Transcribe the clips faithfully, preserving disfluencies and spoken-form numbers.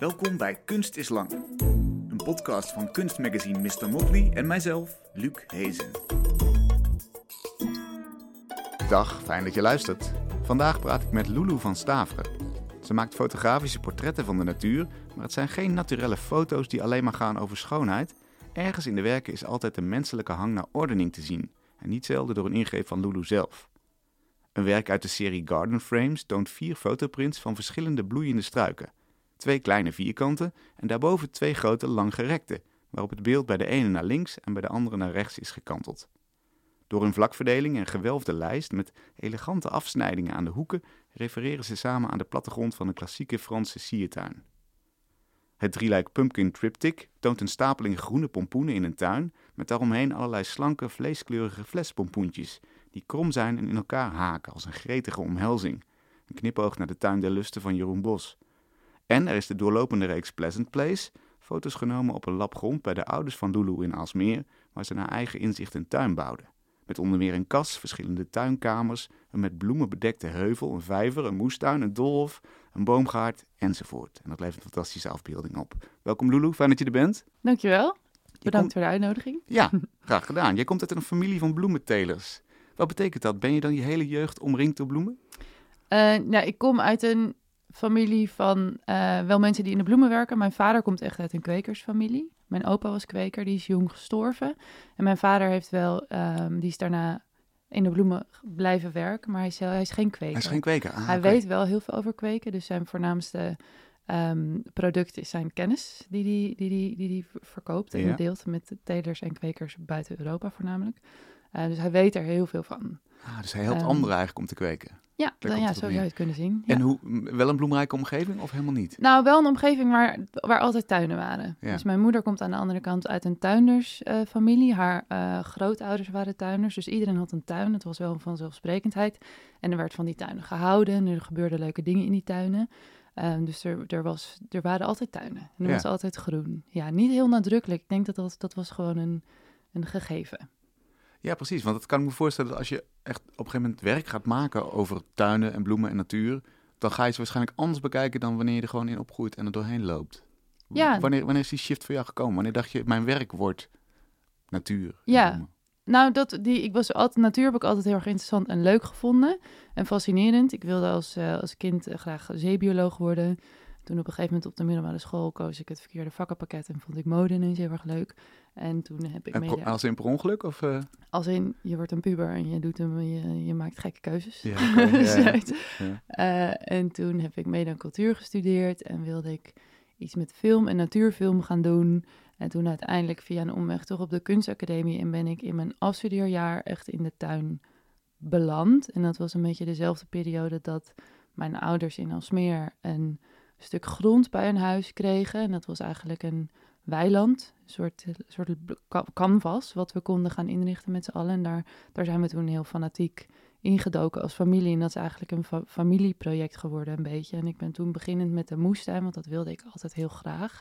Welkom bij Kunst is Lang. Een podcast van kunstmagazine mister Motley en mijzelf, Luc Hezen. Dag, fijn dat je luistert. Vandaag praat ik met Loulou van Staveren. Ze maakt fotografische portretten van de natuur, maar het zijn geen naturelle foto's die alleen maar gaan over schoonheid. Ergens in de werken is altijd een menselijke hang naar ordening te zien, en niet zelden door een ingreep van Loulou zelf. Een werk uit de serie Garden Frames toont vier fotoprints van verschillende bloeiende struiken. Twee kleine vierkanten en daarboven twee grote langgerekte, waarop het beeld bij de ene naar links en bij de andere naar rechts is gekanteld. Door hun vlakverdeling en gewelfde lijst met elegante afsnijdingen aan de hoeken refereren ze samen aan de plattegrond van een klassieke Franse siertuin. Het drieluik Pumpkin Triptych toont een stapeling groene pompoenen in een tuin met daaromheen allerlei slanke vleeskleurige flespompoentjes die krom zijn en in elkaar haken als een gretige omhelzing. Een knipoog naar de tuin der lusten van Jeroen Bos. En er is de doorlopende reeks Pleasant Place, foto's genomen op een lap grond bij de ouders van Loulou in Aalsmeer, waar ze naar eigen inzicht een tuin bouwden. Met onder meer een kas, verschillende tuinkamers, een met bloemen bedekte heuvel, een vijver, een moestuin, een doolhof, een boomgaard enzovoort. En dat levert een fantastische afbeelding op. Welkom Loulou, fijn dat je er bent. Dankjewel. Bedankt komt... voor de uitnodiging. Ja, graag gedaan. Jij komt uit een familie van bloementelers. Wat betekent dat? Ben je dan je hele jeugd omringd door bloemen? Uh, nou, ik kom uit een familie van uh, wel mensen die in de bloemen werken. Mijn vader komt echt uit een kwekersfamilie. Mijn opa was kweker, die is jong gestorven. En mijn vader heeft wel, um, die is daarna in de bloemen blijven werken, maar hij is, hij is geen kweker. Hij is geen kweker? Ah, hij okay. weet wel heel veel over kweken, dus zijn voornaamste um, product is zijn kennis die hij die, die, die, die, die verkoopt en Ja. deelt met telers en kwekers buiten Europa voornamelijk. Uh, dus hij weet er heel veel van. Ah, dus hij helpt Um, anderen eigenlijk om te kweken. Ja, dan, ja het zo op zou neer. je het kunnen zien. Ja. En hoe, wel een bloemrijke omgeving of helemaal niet? Nou, wel een omgeving waar, waar altijd tuinen waren. Ja. Dus mijn moeder komt aan de andere kant uit een tuindersfamilie. Uh, Haar uh, grootouders waren tuinders, dus iedereen had een tuin. Het was wel een vanzelfsprekendheid. En er werd van die tuinen gehouden en er gebeurden leuke dingen in die tuinen. Um, dus er, er, was, er waren altijd tuinen en er Ja. was altijd groen. Ja, niet heel nadrukkelijk. Ik denk dat dat, dat was gewoon een, een gegeven. Ja, precies. Want dat kan ik me voorstellen dat als je echt op een gegeven moment werk gaat maken over tuinen en bloemen en natuur, dan ga je ze waarschijnlijk anders bekijken dan wanneer je er gewoon in opgroeit en er doorheen loopt. Ja. Wanneer, wanneer is die shift voor jou gekomen? Wanneer dacht je, mijn werk wordt natuur en Ja. bloemen? Nou, dat, die, ik was altijd, natuur heb ik altijd heel erg interessant en leuk gevonden. En fascinerend. Ik wilde als, uh, als kind uh, graag zeebioloog worden. Toen op een gegeven moment op de middelbare school koos ik het verkeerde vakkenpakket en vond ik mode ineens heel erg leuk. En toen heb ik En mede... pro, als in per ongeluk? Of, uh... Als in, je wordt een puber en je, doet hem, je, je maakt gekke keuzes. Ja, okay, ja, ja. ja. uh, en toen heb ik mede aan cultuur gestudeerd en wilde ik iets met film en natuurfilm gaan doen. En toen uiteindelijk via een omweg toch op de kunstacademie en ben ik in mijn afstudeerjaar echt in de tuin beland. En dat was een beetje dezelfde periode dat mijn ouders in Aalsmeer een stuk grond bij een huis kregen. En dat was eigenlijk een weiland, een soort, een soort canvas wat we konden gaan inrichten met z'n allen. En daar, daar zijn we toen heel fanatiek ingedoken als familie. En dat is eigenlijk een fa- familieproject geworden een beetje. En ik ben toen beginnend met de moestuin, want dat wilde ik altijd heel graag.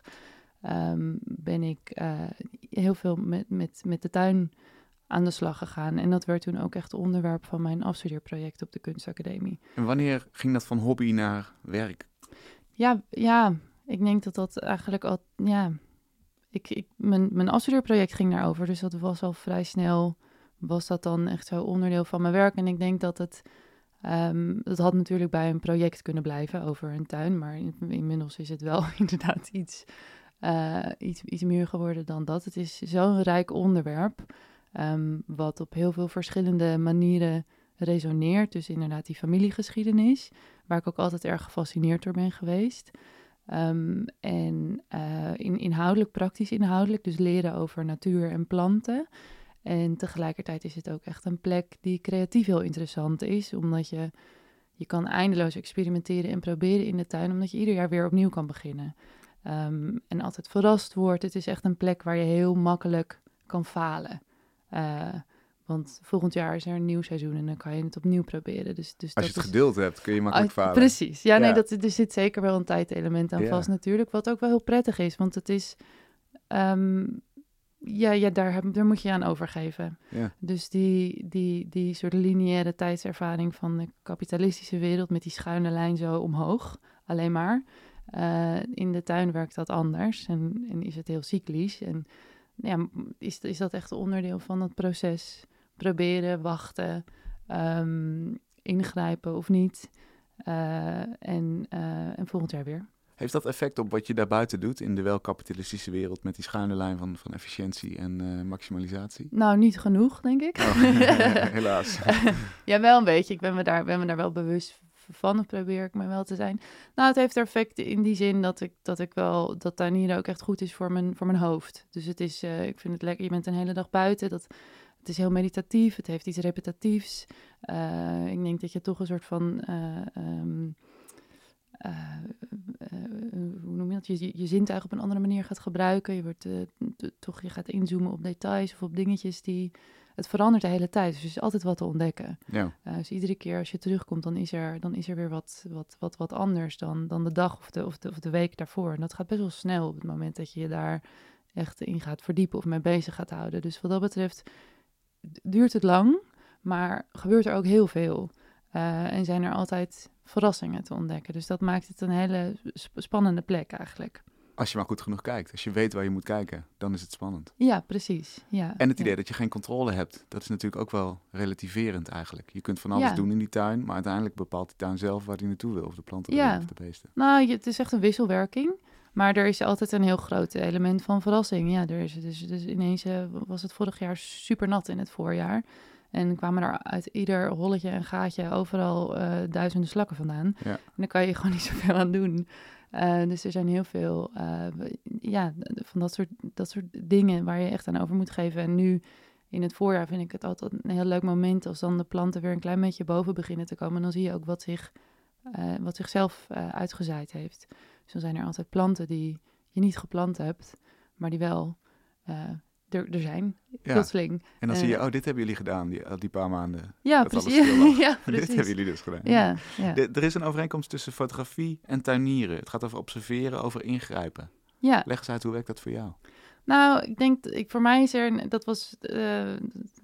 Um, ben ik uh, heel veel met, met, met de tuin aan de slag gegaan. En dat werd toen ook echt onderwerp van mijn afstudeerproject op de kunstacademie. En wanneer ging dat van hobby naar werk? Ja, ja, ik denk dat dat eigenlijk al, ja, ik, ik, mijn, mijn afstudeerproject ging daarover, dus dat was al vrij snel, was dat dan echt zo onderdeel van mijn werk. En ik denk dat het, um, dat had natuurlijk bij een project kunnen blijven over een tuin, maar in, inmiddels is het wel inderdaad iets, uh, iets, iets meer geworden dan dat. Het is zo'n rijk onderwerp, um, wat op heel veel verschillende manieren resoneert. Dus inderdaad die familiegeschiedenis, waar ik ook altijd erg gefascineerd door ben geweest. Um, en uh, in, inhoudelijk, praktisch inhoudelijk, dus leren over natuur en planten. En tegelijkertijd is het ook echt een plek die creatief heel interessant is, omdat je, je kan eindeloos experimenteren en proberen in de tuin, omdat je ieder jaar weer opnieuw kan beginnen. Um, en altijd verrast wordt. Het is echt een plek waar je heel makkelijk kan falen. Uh, Want volgend jaar is er een nieuw seizoen en dan kan je het opnieuw proberen. Dus, dus Als je dat het is... geduld hebt, kun je makkelijk ah, falen. Precies. Ja, nee, Ja. dat, er zit zeker wel een tijdelement aan Ja. vast natuurlijk. Wat ook wel heel prettig is, want het is... Um, ja, ja daar, heb- daar moet je je aan overgeven. Ja. Dus die, die, die soort lineaire tijdservaring van de kapitalistische wereld met die schuine lijn zo omhoog, alleen maar. Uh, in de tuin werkt dat anders en, en is het heel cyclisch. En ja, is, is dat echt een onderdeel van het proces? Proberen, wachten, um, ingrijpen of niet. Uh, en, uh, en volgend jaar weer. Heeft dat effect op wat je daarbuiten doet in de welkapitalistische wereld met die schuine lijn van, van efficiëntie en uh, maximalisatie? Nou, niet genoeg, denk ik. Oh, helaas. Ja, wel een beetje. Ik ben me, daar, ben me daar wel bewust van, of probeer ik me wel te zijn. Nou, het heeft effect in die zin dat ik, dat ik wel, dat tuinieren ook echt goed is voor mijn, voor mijn hoofd. Dus het is, uh, ik vind het lekker, je bent een hele dag buiten, dat... Het is heel meditatief, het heeft iets repetitiefs. Uh, ik denk dat je toch een soort van... Uh, um, uh, uh, hoe noem je dat? Je, je zintuig op een andere manier gaat gebruiken. Je, wordt, uh, t- toch, je gaat inzoomen op details of op dingetjes die... Het verandert de hele tijd, dus er is altijd wat te ontdekken. Ja. Uh, dus iedere keer als je terugkomt, dan is er, dan is er weer wat, wat, wat, wat anders dan, dan de dag of de, of, de, of de week daarvoor. En dat gaat best wel snel op het moment dat je je daar echt in gaat verdiepen of mee bezig gaat houden. Dus wat dat betreft... duurt het lang, maar gebeurt er ook heel veel. Uh, en zijn er altijd verrassingen te ontdekken. Dus dat maakt het een hele sp- spannende plek eigenlijk. Als je maar goed genoeg kijkt. Als je weet waar je moet kijken, dan is het spannend. Ja, precies. Ja, en het idee ja. dat je geen controle hebt, dat is natuurlijk ook wel relativerend eigenlijk. Je kunt van alles ja. doen in die tuin, maar uiteindelijk bepaalt die tuin zelf waar die naartoe wil. Of de planten ja. of de beesten. Nou, het is echt een wisselwerking. Maar er is altijd een heel groot element van verrassing. Ja, er is dus, dus ineens uh, was het vorig jaar super nat in het voorjaar. En kwamen er uit ieder holletje en gaatje overal uh, duizenden slakken vandaan. Ja. En daar kan je gewoon niet zoveel aan doen. Uh, dus er zijn heel veel uh, ja, van dat soort, dat soort dingen waar je echt aan over moet geven. En nu in het voorjaar vind ik het altijd een heel leuk moment als dan de planten weer een klein beetje boven beginnen te komen. En dan zie je ook wat, zich, uh, wat zichzelf uh, uitgezaaid heeft. Dus dan zijn er altijd planten die je niet geplant hebt, maar die wel uh, er, er zijn, ja. plotseling. En dan uh, zie je, oh, dit hebben jullie gedaan, die, die paar maanden. Ja, precies. ja, precies. Dit hebben jullie dus gedaan. Ja, ja. De, er is een overeenkomst tussen fotografie en tuinieren. Het gaat over observeren, over ingrijpen. Ja. Leg eens uit, hoe werkt dat voor jou? Nou, ik denk, ik, voor mij is er, dat was uh,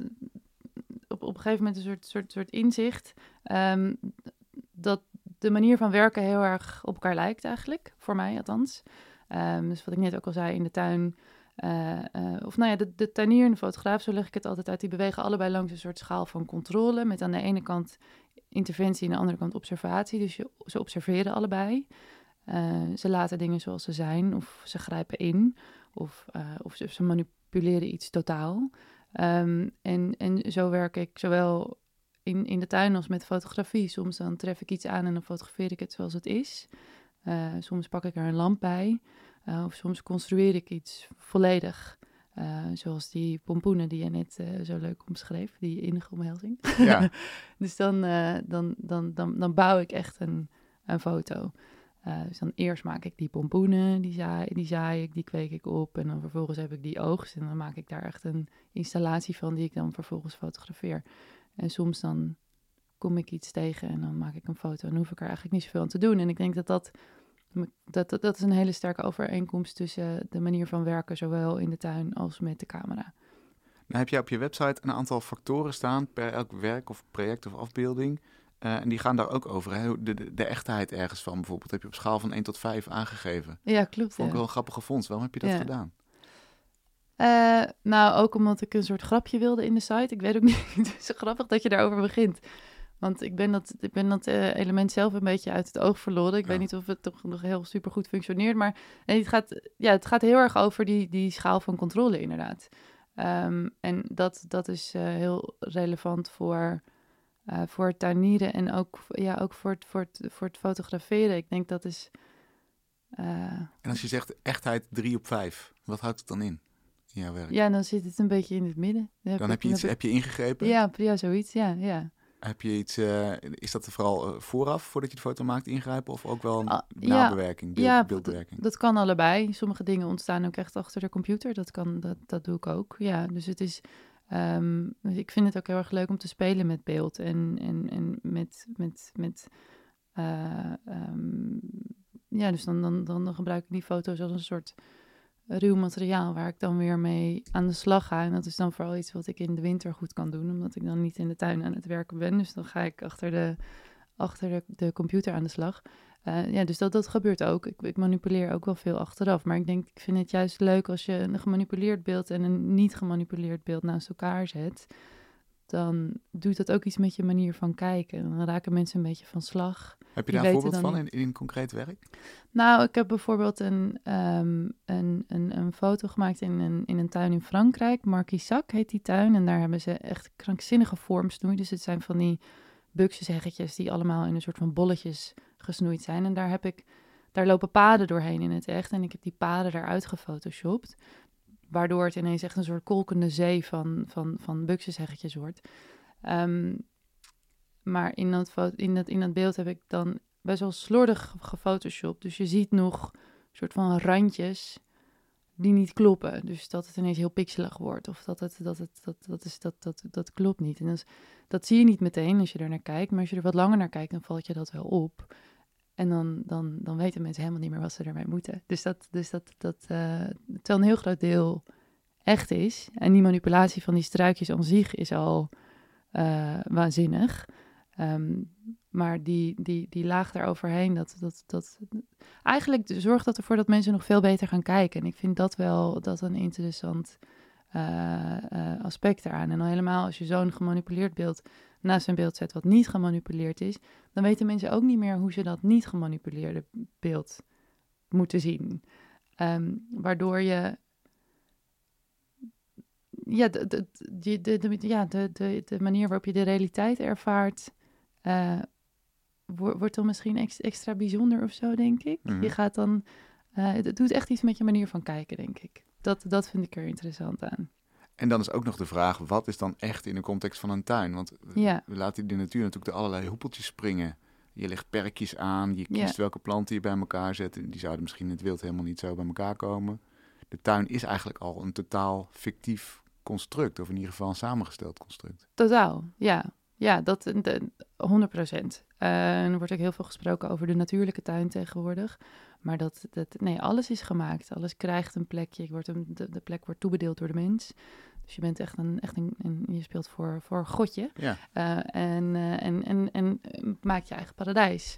op, op een gegeven moment een soort, soort, soort inzicht, um, dat de manier van werken heel erg op elkaar lijkt eigenlijk, voor mij althans. Um, dus wat ik net ook al zei, in de tuin, uh, uh, of nou ja, de, de tuinier en de fotograaf, zo leg ik het altijd uit, die bewegen allebei langs een soort schaal van controle, met aan de ene kant interventie en aan de andere kant observatie. Dus je, ze observeren allebei. Uh, ze laten dingen zoals ze zijn, of ze grijpen in, of, uh, of ze, ze manipuleren iets totaal. Um, en, en zo werk ik zowel in, in de tuin als met fotografie. Soms dan tref ik iets aan en dan fotografeer ik het zoals het is. Uh, soms pak ik er een lamp bij. Uh, of soms construeer ik iets volledig. Uh, zoals die pompoenen die je net uh, zo leuk omschreef. Die innige omhelzing. Ja. Dus dan, uh, dan, dan, dan, dan bouw ik echt een, een foto. Uh, dus dan eerst maak ik die pompoenen, die zaai, die zaai ik, die kweek ik op. En dan vervolgens heb ik die oogst. En dan maak ik daar echt een installatie van die ik dan vervolgens fotografeer. En soms dan kom ik iets tegen en dan maak ik een foto. En dan hoef ik er eigenlijk niet zoveel aan te doen. En ik denk dat dat, dat, dat, dat is een hele sterke overeenkomst tussen de manier van werken, zowel in de tuin als met de camera. Nou heb jij op je website een aantal factoren staan per elk werk of project of afbeelding. Uh, en die gaan daar ook over. Hè? De, de, de echtheid ergens van bijvoorbeeld heb je op schaal van één tot vijf aangegeven. Ja, klopt. Vond ik ja. wel een grappige vondst. Waarom heb je dat ja. gedaan? Uh, nou, ook omdat ik een soort grapje wilde in de site. Ik weet ook niet, het is zo grappig dat je daarover begint. Want ik ben dat, ik ben dat uh, element zelf een beetje uit het oog verloren. Ik ja. weet niet of het toch nog heel supergoed functioneert. Maar nee, het, gaat, ja, het gaat heel erg over die, die schaal van controle inderdaad. Um, en dat, dat is uh, heel relevant voor, uh, voor het tuinieren en ook, ja, ook voor, het, voor, het, voor het fotograferen. Ik denk dat is... Uh, en als je zegt echtheid drie op vijf, wat houdt het dan in? In jouw werk? Ja, dan zit het een beetje in het midden. Dan heb, dan heb je iets, heb, heb je ingegrepen? Ja, ja, zoiets, ja, ja. Heb je iets, uh, is dat er vooral uh, vooraf, voordat je de foto maakt, ingrijpen? Of ook wel uh, nabewerking, beeld, ja, beeldbewerking? D- dat kan allebei. Sommige dingen ontstaan ook echt achter de computer. Dat, kan, dat, dat doe ik ook, ja. Dus het is... Um, ik vind het ook heel erg leuk om te spelen met beeld. En, en, en met... met, met uh, um, ja, dus dan, dan, dan, dan gebruik ik die foto's als een soort ruw materiaal waar ik dan weer mee aan de slag ga. En dat is dan vooral iets wat ik in de winter goed kan doen, omdat ik dan niet in de tuin aan het werken ben. Dus dan ga ik achter de, achter de, de computer aan de slag. Uh, ja, dus dat, dat gebeurt ook. Ik, ik manipuleer ook wel veel achteraf. Maar ik denk, ik vind het juist leuk als je een gemanipuleerd beeld en een niet gemanipuleerd beeld naast elkaar zet. Dan doet dat ook iets met je manier van kijken. Dan raken mensen een beetje van slag. Heb je daar een voorbeeld van in, in concreet werk? Nou, ik heb bijvoorbeeld een, um, een, een, een foto gemaakt in een, in een tuin in Frankrijk. Marquissac heet die tuin. En daar hebben ze echt krankzinnige vormsnoei. Dus het zijn van die buxusheggetjes die allemaal in een soort van bolletjes gesnoeid zijn. En daar heb ik, daar lopen paden doorheen in het echt. En ik heb die paden eruit gefotoshopt. Waardoor het ineens echt een soort kolkende zee van, van, van buxusheggetjes wordt. Um, maar in dat, fo- in, dat, in dat beeld heb ik dan best wel slordig gefotoshopt. Dus je ziet nog een soort van randjes die niet kloppen. Dus dat het ineens heel pixelig wordt. Of dat het, dat het, dat, dat is, dat, dat, dat klopt niet. En dat, is, dat zie je niet meteen als je er naar kijkt. Maar als je er wat langer naar kijkt, dan valt je dat wel op. En dan, dan, dan weten mensen helemaal niet meer wat ze ermee moeten. Dus dat, dus dat, dat uh, terwijl een heel groot deel echt is. En die manipulatie van die struikjes aan zich is al uh, waanzinnig. Um, maar die, die, die laag daaroverheen, dat, dat, dat eigenlijk zorgt dat ervoor dat mensen nog veel beter gaan kijken. En ik vind dat wel dat een interessant uh, uh, aspect eraan. En al helemaal als je zo'n gemanipuleerd beeld naast een beeld zet wat niet gemanipuleerd is, dan weten mensen ook niet meer hoe ze dat niet gemanipuleerde beeld moeten zien. Um, waardoor je ja, de, de, de, de, de, ja de, de, de manier waarop je de realiteit ervaart, uh, wordt dan misschien ex, extra bijzonder of zo, denk ik. Mm-hmm. Je gaat dan, uh, het doet echt iets met je manier van kijken, denk ik. Dat, dat vind ik er interessant aan. En dan is ook nog de vraag, wat is dan echt in de context van een tuin? Want ja. we laten in de natuur natuurlijk de allerlei hoepeltjes springen. Je legt perkjes aan, je kiest ja. welke planten je bij elkaar zet. Die zouden misschien in het wild helemaal niet zo bij elkaar komen. De tuin is eigenlijk al een totaal fictief construct, of in ieder geval een samengesteld construct. Totaal, ja. Ja, dat de, honderd procent. Uh, er wordt ook heel veel gesproken over de natuurlijke tuin tegenwoordig. Maar dat, dat nee, alles is gemaakt. Alles krijgt een plekje. Wordt een, de, de plek wordt toebedeeld door de mens. Dus je bent echt een, echt een, een je speelt voor, voor Godje. Ja. Uh, en, uh, en, en, en maakt je eigen paradijs.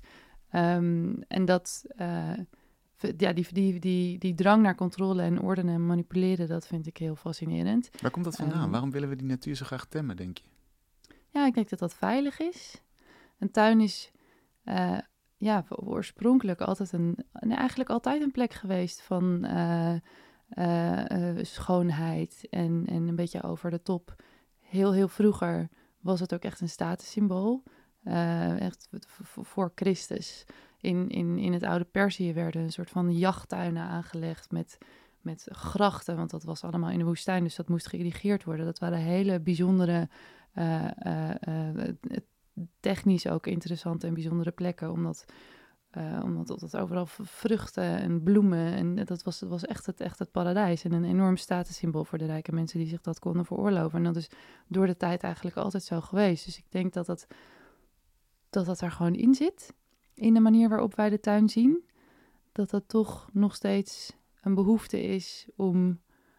Um, en dat, uh, ja, die, die, die, die drang naar controle en ordenen en manipuleren, dat vind ik heel fascinerend. Waar komt dat vandaan? Um, Waarom willen we die natuur zo graag temmen, denk je? Ja, ik denk dat dat veilig is. Een tuin is uh, ja, oorspronkelijk altijd een, nee, eigenlijk altijd een plek geweest van uh, uh, uh, schoonheid en, en een beetje over de top. Heel, heel vroeger was het ook echt een statussymbool. Uh, echt voor Christus. In, in, in het oude Perzië werden een soort van jachttuinen aangelegd met, met grachten, want dat was allemaal in de woestijn, dus dat moest geïrrigeerd worden. Dat waren hele bijzondere, uh, uh, uh, technisch ook interessante en bijzondere plekken, omdat, uh, omdat dat overal vruchten en bloemen, en dat was, dat was echt, het, echt het paradijs en een enorm statussymbool voor de rijke mensen die zich dat konden veroorloven. En dat is door de tijd eigenlijk altijd zo geweest. Dus ik denk dat dat, dat, dat er gewoon in zit, in de manier waarop wij de tuin zien, dat dat toch nog steeds een behoefte is om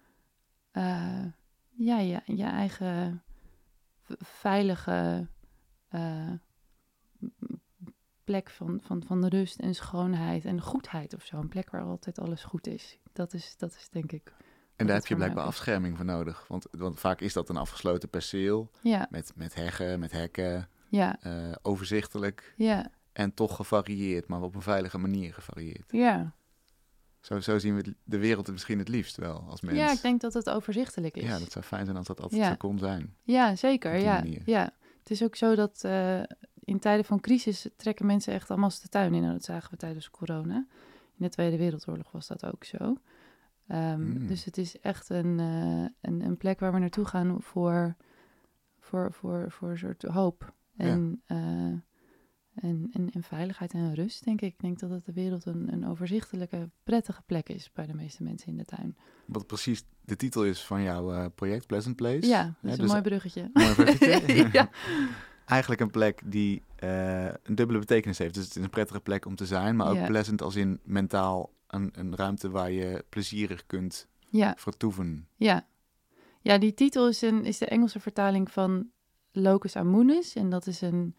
uh, ja, je, je eigen v- veilige uh, plek van, van, van rust en schoonheid en goedheid of zo. Een plek waar altijd alles goed is. Dat is, dat is denk ik... En daar heb je blijkbaar afscherming voor nodig. Want, want vaak is dat een afgesloten perceel. Ja. Met, met heggen, met hekken. Ja. Uh, overzichtelijk. Ja. En toch gevarieerd, maar op een veilige manier gevarieerd. Ja. Zo, zo zien we de wereld misschien het liefst wel als mens. Ja, ik denk dat het overzichtelijk is. Ja, dat zou fijn zijn als dat altijd ja. zo kon zijn. Ja, zeker. Ja. ja. Het is ook zo dat uh, in tijden van crisis trekken mensen echt allemaal de tuin in. En dat zagen we tijdens corona. In de Tweede Wereldoorlog was dat ook zo. Um, mm. Dus het is echt een, uh, een, een plek waar we naartoe gaan voor, voor, voor, voor een soort hoop. En, ja. uh, en, en, en veiligheid en rust, denk ik. Ik denk dat het de wereld een, een overzichtelijke, prettige plek is bij de meeste mensen in de tuin. Wat precies de titel is van jouw uh, project, Pleasant Place. Ja, dat is ja, een dus mooi bruggetje. Mooi bruggetje. ja. Eigenlijk een plek die uh, een dubbele betekenis heeft. Dus het is een prettige plek om te zijn, maar ook ja. pleasant als in mentaal een, een ruimte waar je plezierig kunt ja. vertoeven. Ja. ja, die titel is, een, is de Engelse vertaling van Locus Amunis. En dat is een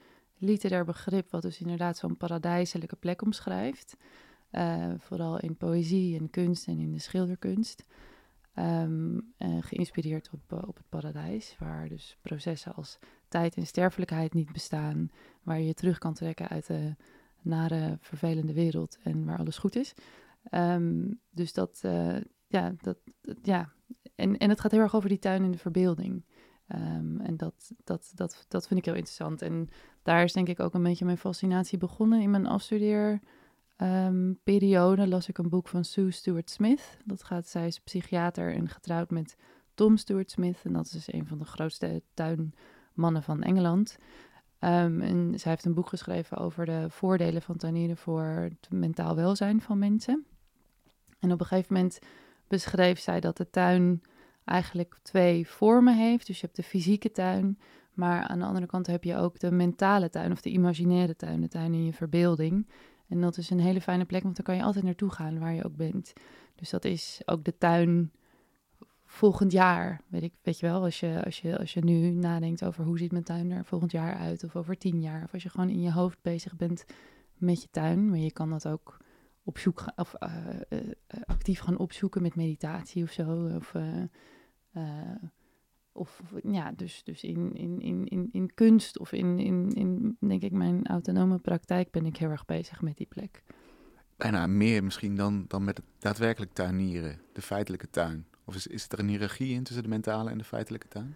literair begrip wat dus inderdaad zo'n paradijselijke plek omschrijft. Uh, vooral in poëzie en kunst en in de schilderkunst. Um, uh, geïnspireerd op, uh, op het paradijs, waar dus processen als tijd en sterfelijkheid niet bestaan, waar je je terug kan trekken uit de nare, vervelende wereld en waar alles goed is. Um, dus dat, uh, ja, dat, dat, ja. En, en het gaat heel erg over die tuin in de verbeelding. Um, en dat, dat, dat, dat vind ik heel interessant. En daar is denk ik ook een beetje mijn fascinatie begonnen. In mijn afstudeerperiode um, las ik een boek van Sue Stuart Smith. Dat gaat, zij is psychiater en getrouwd met Tom Stuart Smith. En dat is dus een van de grootste tuinmannen van Engeland. Um, en zij heeft een boek geschreven over de voordelen van tuinieren voor het mentaal welzijn van mensen. En op een gegeven moment beschreef zij dat de tuin eigenlijk twee vormen heeft. Dus je hebt de fysieke tuin, maar aan de andere kant heb je ook de mentale tuin of de imaginaire tuin, de tuin in je verbeelding. En dat is een hele fijne plek, want dan kan je altijd naartoe gaan waar je ook bent. Dus dat is ook de tuin volgend jaar, weet ik, weet je wel, als je, als je, als je nu nadenkt over hoe ziet mijn tuin er volgend jaar uit, of over tien jaar, of als je gewoon in je hoofd bezig bent met je tuin, maar je kan dat ook op zoek gaan, of uh, uh, actief gaan opzoeken met meditatie of zo, of, uh, uh, of ja, dus, dus in, in, in, in, in kunst of in, in, in, denk ik, mijn autonome praktijk ben ik heel erg bezig met die plek. Bijna meer misschien dan, dan met het daadwerkelijk tuinieren, de feitelijke tuin. Of is, is er een hiërarchie in tussen de mentale en de feitelijke tuin?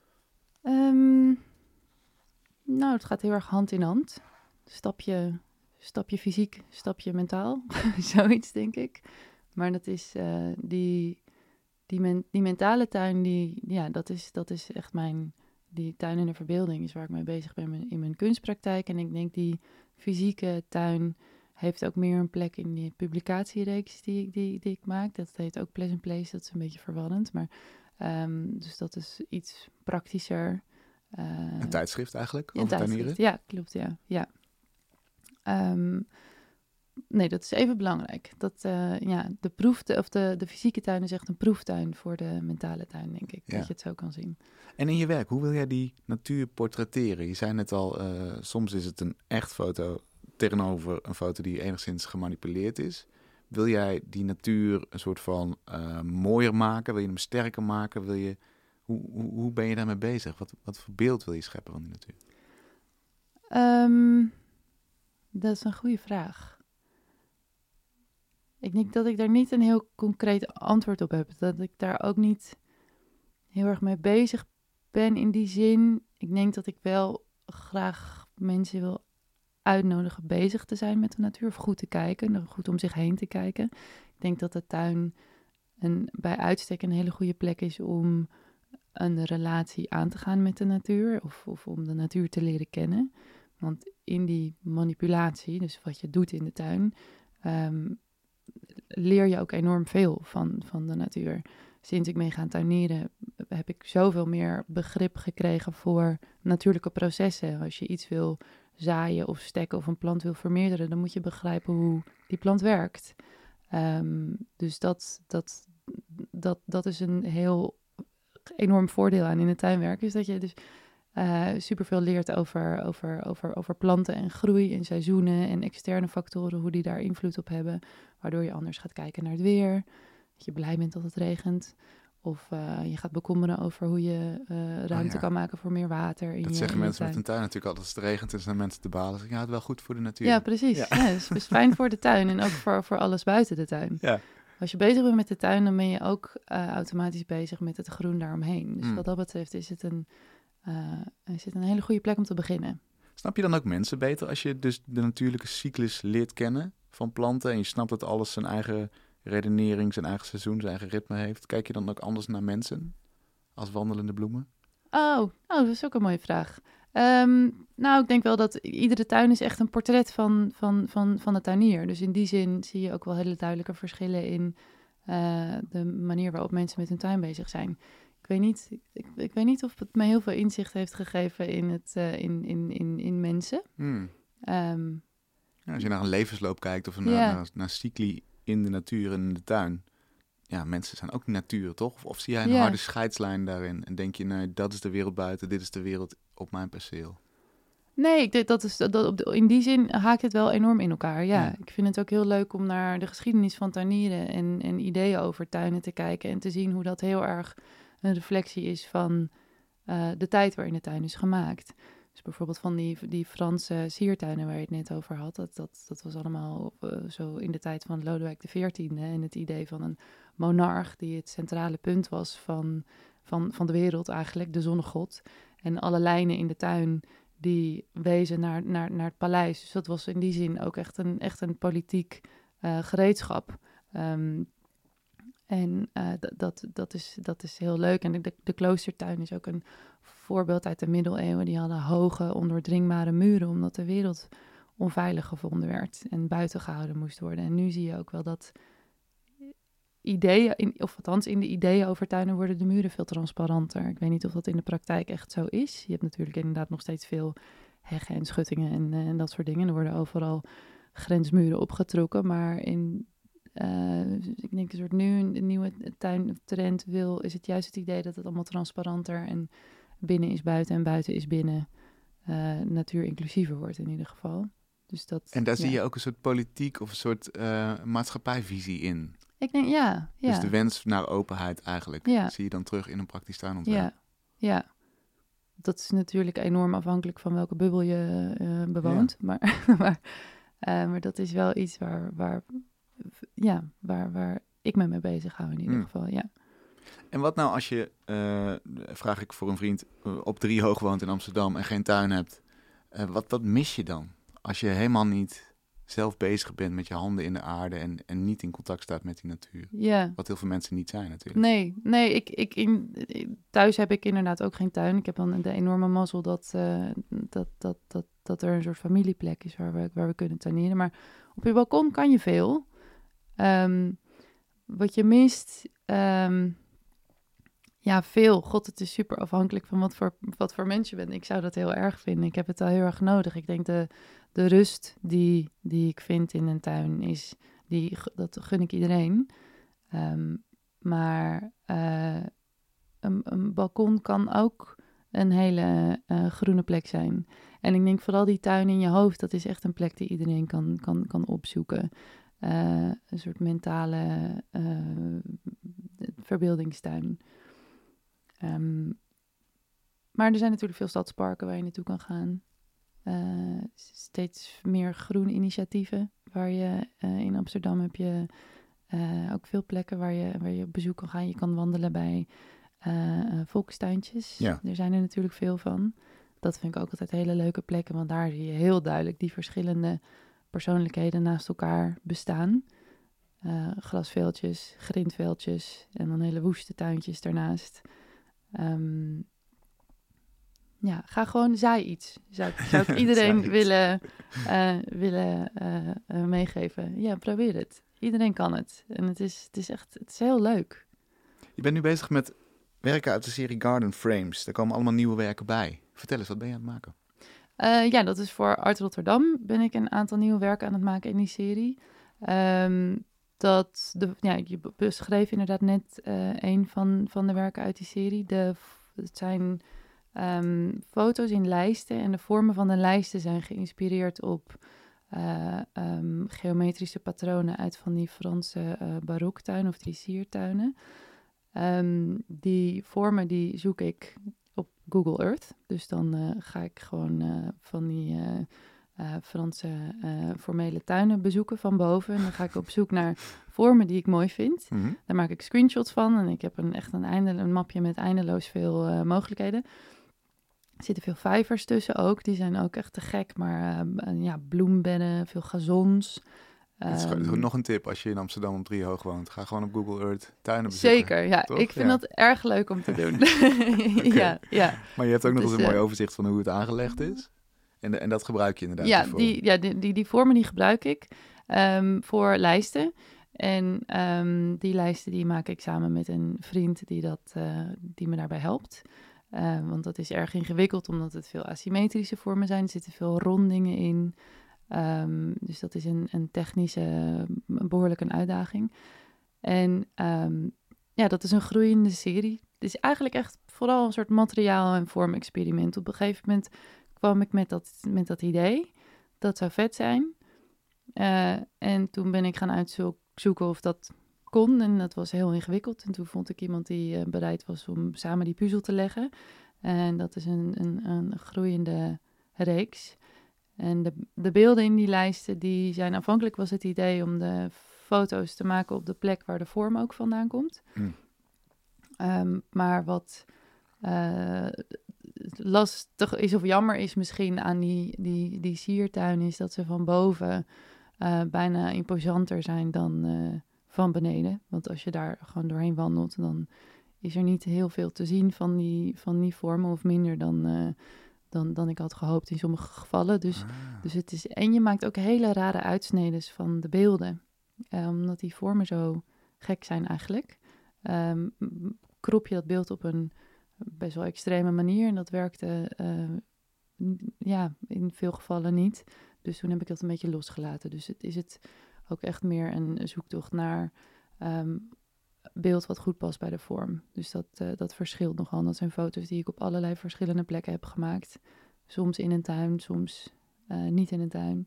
Um, nou, het gaat heel erg hand in hand. Stapje, stapje fysiek, stapje mentaal. Zoiets, denk ik. Maar dat is uh, die, die, men, die mentale tuin, die, ja, dat is, dat is echt mijn... Die tuin in de verbeelding is waar ik mee bezig ben in mijn, in mijn kunstpraktijk. En ik denk die fysieke tuin heeft ook meer een plek in die publicatiereeks die, die, die ik maak. Dat heet ook Pleasant Place, dat is een beetje verwarrend. Maar, um, dus dat is iets praktischer. Uh, een tijdschrift eigenlijk, ja, over tijdschrift, tuinieren? ja, klopt, ja. ja. Um, nee, dat is even belangrijk. Dat, uh, ja, de, proef, of de, de fysieke tuin is echt een proeftuin voor de mentale tuin, denk ik. Ja. Dat je het zo kan zien. En in je werk, hoe wil jij die natuur portretteren? Je zei net al, uh, soms is het een echt foto tegenover een foto die enigszins gemanipuleerd is. Wil jij die natuur een soort van uh, mooier maken? Wil je hem sterker maken? Wil je, hoe, hoe, hoe ben je daarmee bezig? Wat, wat voor beeld wil je scheppen van die natuur? Um, dat is een goede vraag. Ik denk dat ik daar niet een heel concreet antwoord op heb. Dat ik daar ook niet heel erg mee bezig ben in die zin. Ik denk dat ik wel graag mensen wil uitnodigen bezig te zijn met de natuur. Of goed te kijken, goed om zich heen te kijken. Ik denk dat de tuin een, bij uitstek een hele goede plek is om een relatie aan te gaan met de natuur. Of, of om de natuur te leren kennen. Want in die manipulatie, dus wat je doet in de tuin, Um, leer je ook enorm veel van, van de natuur. Sinds ik mee gaan tuinieren heb ik zoveel meer begrip gekregen voor natuurlijke processen. Als je iets wil zaaien of stekken of een plant wil vermeerderen, dan moet je begrijpen hoe die plant werkt. Um, dus dat, dat, dat, dat is een heel enorm voordeel aan in de tuin werken. Is dat je dus uh, superveel leert over, over, over, over planten en groei en seizoenen en externe factoren, hoe die daar invloed op hebben. Waardoor je anders gaat kijken naar het weer. Dat je blij bent dat het regent. Of uh, je gaat bekommeren over hoe je uh, ruimte oh ja. kan maken voor meer water. In dat je, zeggen in mensen met een tuin natuurlijk altijd. Als het regent, is dan mensen te balen. Zeggen, ja, het is wel goed voor de natuur. Ja, precies. Ja. Ja, dus het is fijn voor de tuin en ook voor, voor alles buiten de tuin. Ja. Als je bezig bent met de tuin, dan ben je ook uh, automatisch bezig met het groen daaromheen. Dus mm. wat dat betreft is het, een, uh, is het een hele goede plek om te beginnen. Snap je dan ook mensen beter als je dus de natuurlijke cyclus leert kennen van planten en je snapt dat alles zijn eigen redenering, zijn eigen seizoen, zijn eigen ritme heeft? Kijk je dan ook anders naar mensen als wandelende bloemen? Oh, oh dat is ook een mooie vraag. Um, nou, ik denk wel dat iedere tuin is echt een portret van, van, van, van de tuinier. Dus in die zin zie je ook wel hele duidelijke verschillen in uh, de manier waarop mensen met hun tuin bezig zijn. Ik weet niet, ik, ik weet niet of het me heel veel inzicht heeft gegeven in, het, uh, in, in, in, in mensen. Hmm. Um, ja, als je naar een levensloop kijkt of naar, ja. naar, naar cycli in de natuur en in de tuin. Ja, mensen zijn ook natuur, toch? Of, of zie jij een ja. harde scheidslijn daarin en denk je, nee, dat is de wereld buiten, dit is de wereld op mijn perceel? Nee, ik denk dat is, dat, op de, in die zin haakt het wel enorm in elkaar. Ja, Ja. ik vind het ook heel leuk om naar de geschiedenis van tuinieren en, en ideeën over tuinen te kijken. En te zien hoe dat heel erg een reflectie is van uh, de tijd waarin de tuin is gemaakt. Dus bijvoorbeeld van die, die Franse siertuinen waar je het net over had. Dat, dat, dat was allemaal uh, zo in de tijd van Lodewijk de veertiende. En het idee van een monarch die het centrale punt was van, van, van de wereld eigenlijk, de zonnegod. En alle lijnen in de tuin die wezen naar, naar, naar het paleis. Dus dat was in die zin ook echt een, echt een politiek uh, gereedschap. Um, en uh, d- dat, dat, is, dat is heel leuk. En de, de kloostertuin is ook een voorbeeld uit de middeleeuwen. Die hadden hoge, ondoordringbare muren, omdat de wereld onveilig gevonden werd en buiten gehouden moest worden. En nu zie je ook wel dat ideeën, in, of althans in de ideeën over tuinen worden de muren veel transparanter. Ik weet niet of dat in de praktijk echt zo is. Je hebt natuurlijk inderdaad nog steeds veel heggen en schuttingen en, uh, en dat soort dingen. Er worden overal grensmuren opgetrokken, maar in... Uh, ik denk een soort nu een nieuwe tuintrend wil, is het juist het idee dat het allemaal transparanter en binnen is buiten en buiten is binnen uh, natuur inclusiever wordt in ieder geval. Dus dat, en daar ja. zie je ook een soort politiek of een soort uh, maatschappijvisie in. Ik denk, ja, ja. Dus de wens naar openheid eigenlijk, ja. zie je dan terug in een praktisch tuinontwerp. Ja, ja. Dat is natuurlijk enorm afhankelijk van welke bubbel je uh, bewoont. Ja. Maar, maar, uh, maar dat is wel iets waar... waar Ja, waar, waar ik me mee bezig hou in ieder mm. geval, ja. En wat nou als je, uh, vraag ik voor een vriend, uh, op Driehoog woont in Amsterdam en geen tuin hebt. Uh, wat, wat mis je dan? Als je helemaal niet zelf bezig bent met je handen in de aarde en, en niet in contact staat met die natuur. Ja. Wat heel veel mensen niet zijn natuurlijk. Nee, nee ik, ik in, thuis heb ik inderdaad ook geen tuin. Ik heb dan de enorme mazzel dat, uh, dat, dat, dat, dat er een soort familieplek is waar we, waar we kunnen tuinieren. Maar op je balkon kan je veel. Um, wat je mist, um, ja, veel. God, het is super afhankelijk van wat voor, wat voor mens je bent. Ik zou dat heel erg vinden. Ik heb het al heel erg nodig. Ik denk de, de rust die, die ik vind in een tuin, is, die, dat gun ik iedereen. Um, maar uh, een, een balkon kan ook een hele uh, groene plek zijn. En ik denk vooral die tuin in je hoofd, dat is echt een plek die iedereen kan, kan, kan opzoeken. Uh, een soort mentale uh, verbeeldingstuin. Um, maar er zijn natuurlijk veel stadsparken waar je naartoe kan gaan. Uh, steeds meer groene initiatieven. Waar je uh, in Amsterdam heb je uh, ook veel plekken waar je, waar je op bezoek kan gaan. Je kan wandelen bij uh, uh, volkstuintjes. Ja. Er zijn er natuurlijk veel van. Dat vind ik ook altijd hele leuke plekken. Want daar zie je heel duidelijk die verschillende persoonlijkheden naast elkaar bestaan. Uh, grasveldjes, grindveldjes en dan hele woeste tuintjes daarnaast. Um, ja, ga gewoon zaai iets. Zou, zou ik iedereen willen, uh, willen uh, uh, meegeven. Ja, probeer het. Iedereen kan het. En het is, het is echt, het is heel leuk. Je bent nu bezig met werken uit de serie Garden Frames. Daar komen allemaal nieuwe werken bij. Vertel eens, wat ben je aan het maken? Uh, ja, dat is voor Art Rotterdam. Ben ik een aantal nieuwe werken aan het maken in die serie. Um, dat de, ja, je beschreef inderdaad net uh, een van, van de werken uit die serie. De, het zijn um, foto's in lijsten en de vormen van de lijsten zijn geïnspireerd op uh, um, geometrische patronen uit van die Franse uh, baroktuinen of die siertuinen. Um, die vormen die zoek ik op Google Earth. Dus dan uh, ga ik gewoon uh, van die uh, uh, Franse uh, formele tuinen bezoeken van boven. En dan ga ik op zoek naar vormen die ik mooi vind. Mm-hmm. Daar maak ik screenshots van. En ik heb een, echt een, eindel- een mapje met eindeloos veel uh, mogelijkheden. Er zitten veel vijvers tussen ook. Die zijn ook echt te gek. Maar uh, ja, bloembedden, veel gazons. Het is um, nog een tip als je in Amsterdam op Driehoog woont. Ga gewoon op Google Earth tuinen bezoeken. Zeker, ja. Toch? Ik vind ja. dat erg leuk om te doen. Okay. ja, ja. Maar je hebt ook nog dus, eens een uh, mooi overzicht van hoe het aangelegd is. En, de, en dat gebruik je inderdaad. Ja, die, ja die, die, die vormen die gebruik ik um, voor lijsten. En um, die lijsten die maak ik samen met een vriend die, dat, uh, die me daarbij helpt. Uh, want dat is erg ingewikkeld, omdat het veel asymmetrische vormen zijn. Er zitten veel rondingen in. Um, dus dat is een, een technische, een behoorlijk een uitdaging. En um, ja, dat is een groeiende serie. Het is eigenlijk echt vooral een soort materiaal- en vormexperiment. Op een gegeven moment kwam ik met dat, met dat idee. Dat zou vet zijn. Uh, en toen ben ik gaan uitzoeken of dat kon. En dat was heel ingewikkeld. En toen vond ik iemand die uh, bereid was om samen die puzzel te leggen. En dat is een, een, een groeiende reeks. En de, de beelden in die lijsten, die zijn afhankelijk was het idee om de foto's te maken op de plek waar de vorm ook vandaan komt. Mm. Um, maar wat uh, lastig is of jammer is misschien aan die, die, die siertuin is dat ze van boven uh, bijna imposanter zijn dan uh, van beneden. Want als je daar gewoon doorheen wandelt, dan is er niet heel veel te zien van die, van die vormen of minder dan, uh, dan, dan ik had gehoopt in sommige gevallen. Dus, ah. dus het is, en je maakt ook hele rare uitsneden van de beelden. Uh, omdat die vormen zo gek zijn eigenlijk. Um, krop je dat beeld op een best wel extreme manier. En dat werkte uh, n- ja, in veel gevallen niet. Dus toen heb ik dat een beetje losgelaten. Dus het is het ook echt meer een zoektocht naar um, beeld wat goed past bij de vorm. Dus dat, uh, dat verschilt nogal. Dat zijn foto's die ik op allerlei verschillende plekken heb gemaakt. Soms in een tuin, soms uh, niet in een tuin.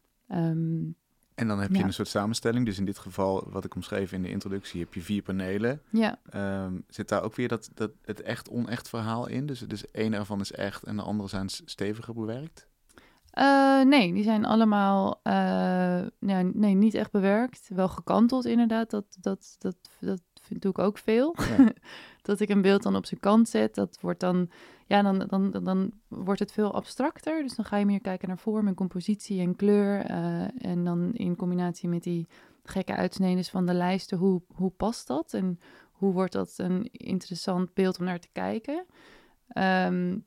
Um, En dan heb je ja. een soort samenstelling. Dus in dit geval, wat ik omschreef in de introductie, heb je vier panelen. Ja. Um, zit daar ook weer dat, dat het echt onecht verhaal in? Dus, dus één ervan is echt en de andere zijn steviger bewerkt? Uh, nee, die zijn allemaal uh, ja, nee, niet echt bewerkt. Wel gekanteld inderdaad, dat, dat, dat, dat doe ik ook veel. Ja. Dat ik een beeld dan op zijn kant zet, dat wordt dan, ja, dan, dan, dan, dan wordt het veel abstracter. Dus dan ga je meer kijken naar vorm en compositie en kleur. Uh, en dan in combinatie met die gekke uitsneden van de lijsten, hoe, hoe past dat? En hoe wordt dat een interessant beeld om naar te kijken? Um,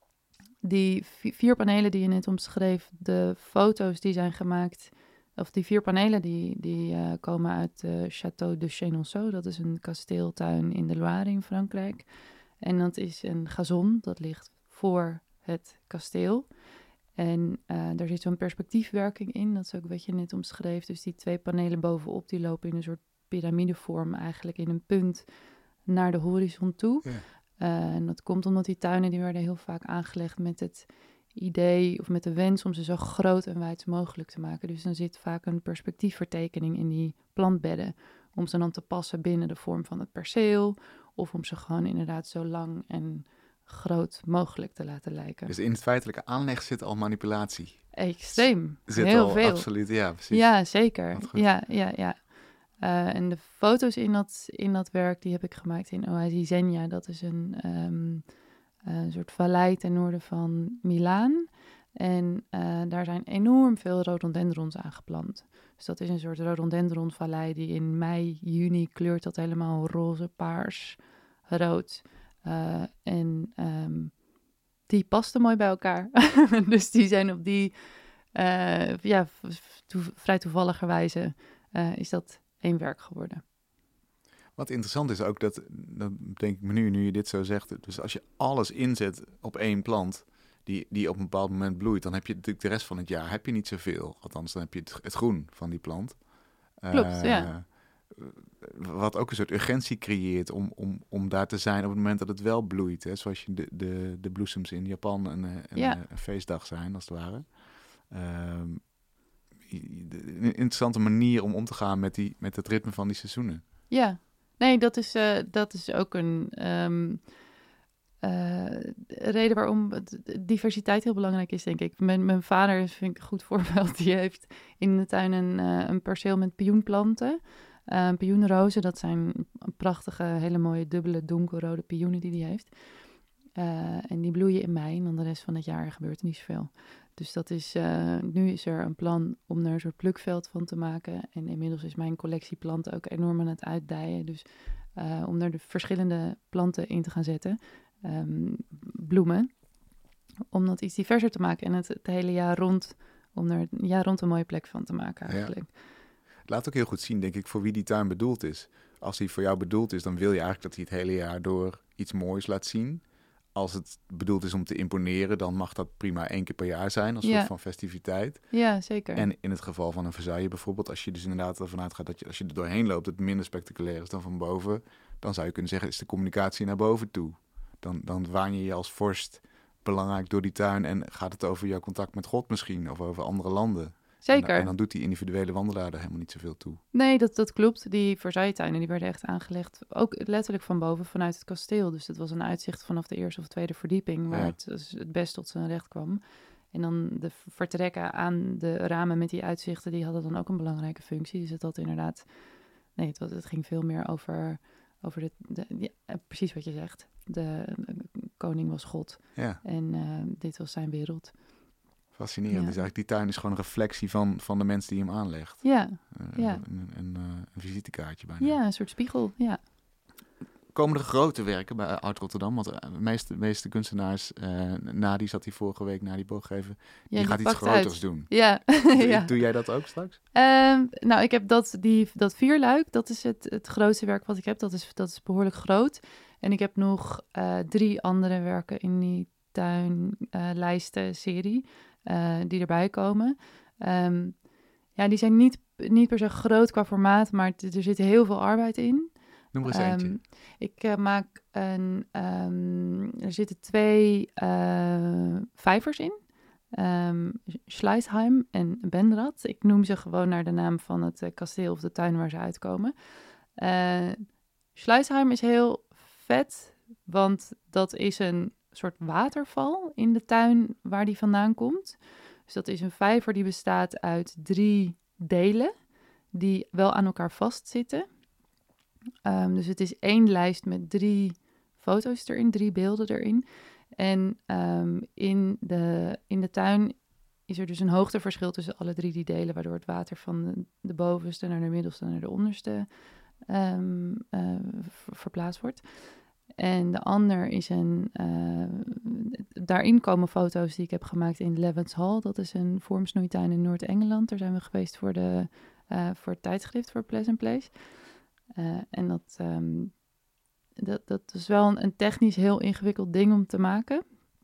Die vier panelen die je net omschreef, de foto's die zijn gemaakt, of die vier panelen die, die uh, komen uit uh, Château de Chenonceau. Dat is een kasteeltuin in de Loire in Frankrijk. En dat is een gazon, dat ligt voor het kasteel. En uh, daar zit zo'n perspectiefwerking in, dat is ook wat je net omschreef. Dus die twee panelen bovenop, die lopen in een soort piramidevorm eigenlijk in een punt naar de horizon toe. Ja. Uh, en dat komt omdat die tuinen die werden heel vaak aangelegd met het idee of met de wens om ze zo groot en wijd mogelijk te maken. Dus dan zit vaak een perspectiefvertekening in die plantbedden om ze dan te passen binnen de vorm van het perceel of om ze gewoon inderdaad zo lang en groot mogelijk te laten lijken. Dus in het feitelijke aanleg zit al manipulatie? Extreem, zit heel al, veel. Absoluut, ja, precies. Ja, zeker. Ja, ja, ja. Uh, en de foto's in dat, in dat werk, die heb ik gemaakt in Oasi Zegna. Dat is een um, uh, soort vallei ten noorden van Milaan. En uh, daar zijn enorm veel rhododendrons aangeplant. Dus dat is een soort rhododendronvallei die in mei, juni kleurt dat helemaal roze, paars, rood. Uh, en um, die pasten mooi bij elkaar. Dus die zijn op die, uh, ja, to- vrij toevalligerwijze uh, is dat één werk geworden. Wat interessant is ook, dat, dat denk ik me nu, nu je dit zo zegt, dus als je alles inzet op één plant, die, die op een bepaald moment bloeit, dan heb je natuurlijk de rest van het jaar heb je niet zoveel. Althans, dan heb je het, het groen van die plant. Klopt, uh, ja. Wat ook een soort urgentie creëert om, om, om daar te zijn op het moment dat het wel bloeit. Hè? Zoals je de, de, de bloesems in Japan een, een, ja. een, een feestdag zijn, als het ware. Um, een interessante manier om om te gaan met, die, met het ritme van die seizoenen. Ja, nee, dat is, uh, dat is ook een um, uh, reden waarom diversiteit heel belangrijk is, denk ik. Mijn, mijn vader, vind ik een goed voorbeeld, die heeft in de tuin een, uh, een perceel met pioenplanten. Uh, pioenrozen, dat zijn prachtige, hele mooie, dubbele, donkerrode pioenen die hij heeft. Uh, en die bloeien in mei en dan de rest van het jaar gebeurt er niet zoveel. Dus dat is, uh, nu is er een plan om er een soort plukveld van te maken. En inmiddels is mijn collectie planten ook enorm aan het uitdijen. Dus uh, om er de verschillende planten in te gaan zetten, um, bloemen, om dat iets diverser te maken. En het, het hele jaar rond, om er een jaar rond een mooie plek van te maken eigenlijk. Ja. Het laat ook heel goed zien, denk ik, voor wie die tuin bedoeld is. Als die voor jou bedoeld is, dan wil je eigenlijk dat hij het hele jaar door iets moois laat zien. Als het bedoeld is om te imponeren, dan mag dat prima één keer per jaar zijn, als ja. soort van festiviteit. Ja, zeker. En in het geval van een Versailles bijvoorbeeld, als je dus inderdaad ervan uitgaat dat je, als je er doorheen loopt, het minder spectaculair is dan van boven, dan zou je kunnen zeggen, is de communicatie naar boven toe. Dan, dan waan je je als vorst belangrijk door die tuin en gaat het over jouw contact met God misschien of over andere landen. Zeker. En, en dan doet die individuele wandelaar er helemaal niet zoveel toe. Nee, dat, dat klopt. Die Versailles-tuinen die werden echt aangelegd, ook letterlijk van boven vanuit het kasteel. Dus dat was een uitzicht vanaf de eerste of tweede verdieping, waar Ja. het dus het best tot zijn recht kwam. En dan de vertrekken aan de ramen met die uitzichten, die hadden dan ook een belangrijke functie. Dus het had inderdaad, nee, het, was, het ging veel meer over, over de, de ja, precies wat je zegt. De, de koning was God Ja, en uh, dit was zijn wereld. fascinerend. Ja. Dus eigenlijk die tuin is gewoon een reflectie van, van de mens die hem aanlegt. Ja, Uh, Ja. Een, een, uh, een visitekaartje bijna. ja, een soort spiegel, ja. Komen er grote werken bij Oud-Rotterdam? Want de meeste, meeste kunstenaars, uh, Nadi zat hier vorige week, Nadi Booggever, die Ja, gaat die iets pakt groters uit. doen. Ja, Doe, ja. doe jij dat ook straks? Um, nou, ik heb dat, die, dat vierluik, dat is het, het grootste werk wat ik heb. Dat is, dat is behoorlijk groot. En ik heb nog uh, drie andere werken in die tuinlijsten-serie uh, uh, die erbij komen. Um, ja, die zijn niet, niet per se groot qua formaat, maar t- er zit heel veel arbeid in. Noem er eens eentje. Um, ik uh, maak een... Um, er zitten twee uh, vijvers in. Um, Schleißheim en Benrad. Ik noem ze gewoon naar de naam van het uh, kasteel of de tuin waar ze uitkomen. Uh, Schleißheim is heel vet, want dat is een soort waterval in de tuin waar die vandaan komt. Dus dat is een vijver die bestaat uit drie delen die wel aan elkaar vastzitten. Um, dus het is één lijst met drie foto's erin, drie beelden erin. En um, in, de, in de tuin is er dus een hoogteverschil tussen alle drie die delen, waardoor het water van de, de bovenste naar de middelste en naar de onderste um, uh, ver, verplaatst wordt. En de ander is een... Uh, daarin komen foto's die ik heb gemaakt in Levens Hall. Dat is een vormsnoeituin in Noord-Engeland. Daar zijn we geweest voor, de, uh, voor het tijdschrift voor Pleasant Place. Uh, en dat, um, dat, dat is wel een, een technisch heel ingewikkeld ding om te maken.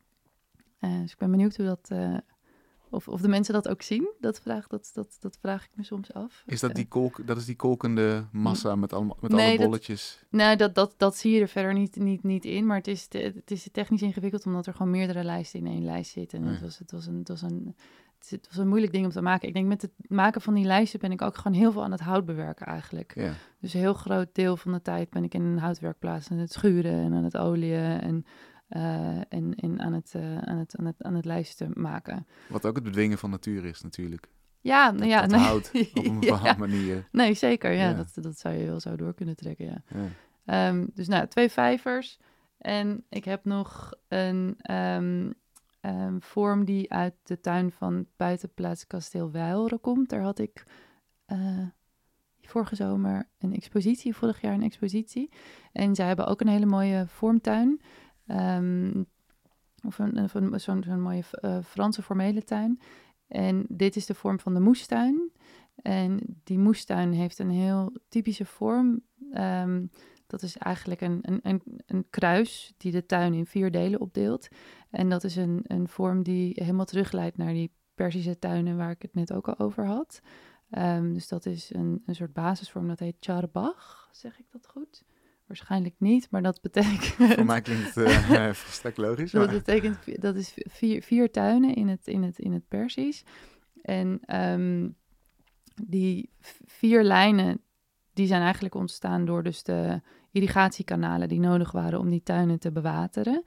Uh, dus ik ben benieuwd hoe dat... Uh, of, of de mensen dat ook zien. Dat vraag, dat, dat, dat vraag ik me soms af. Is dat die, kolk, dat is die kolkende massa met, al, met nee, alle bolletjes? Dat, nee, dat, dat, dat zie je er verder niet, niet, niet in. Maar het is, te, het is technisch ingewikkeld omdat er gewoon meerdere lijsten in één lijst zitten. En nee. het, was, het, was een, het, was een, het was een moeilijk ding om te maken. Ik denk met het maken van die lijsten ben ik ook gewoon heel veel aan het hout bewerken eigenlijk. Ja. Dus een heel groot deel van de tijd ben ik in een houtwerkplaats aan het schuren en aan het oliën en... Uh, en, en aan, het, uh, aan, het, aan, het, aan het lijsten maken. Wat ook het bedwingen van natuur is natuurlijk. Ja, nou ja. Dat Nee. hout op een bepaalde ja. manier. Nee, zeker. Ja, ja. Dat, dat zou je wel zo door kunnen trekken, ja. ja. Um, dus nou, twee vijvers. En ik heb nog een um, um, vorm die uit de tuin van buitenplaats Kasteel Weilre komt. Daar had ik uh, vorige zomer een expositie, vorig jaar een expositie. En zij hebben ook een hele mooie vormtuin. Um, of een, of een, zo'n, zo'n mooie uh, Franse formele tuin. En dit is de vorm van de moestuin. En die moestuin heeft een heel typische vorm. Um, dat is eigenlijk een, een, een, een kruis die de tuin in vier delen opdeelt. En dat is een, een vorm die helemaal terugleidt naar die Perzische tuinen waar ik het net ook al over had. Um, dus dat is een, een soort basisvorm, dat heet charbagh, zeg ik dat goed? Waarschijnlijk niet, maar dat betekent... Voor mij klinkt het uh, volstrekt logisch. Dat maar... betekent, dat is vier, vier tuinen in het, in het, in het Persisch. En um, die vier lijnen, die zijn eigenlijk ontstaan door dus de irrigatiekanalen die nodig waren om die tuinen te bewateren.